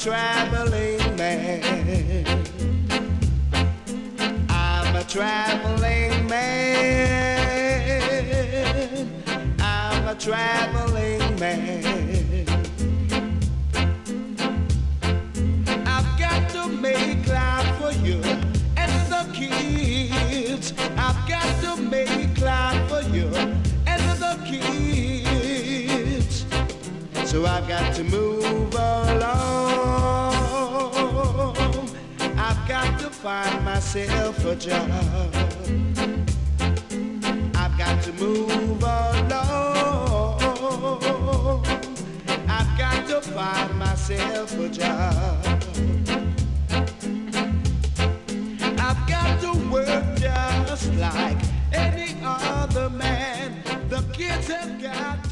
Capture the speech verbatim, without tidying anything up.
traveling man. I'm a traveling man. I'm a traveling man. I've got to make life for you and the kids. I've got to make life for you and the kids. So I've got to move along. I've got to find myself a job. I've got to move along. I've got to find myself a job. I've got to work just like any other man. The kids have got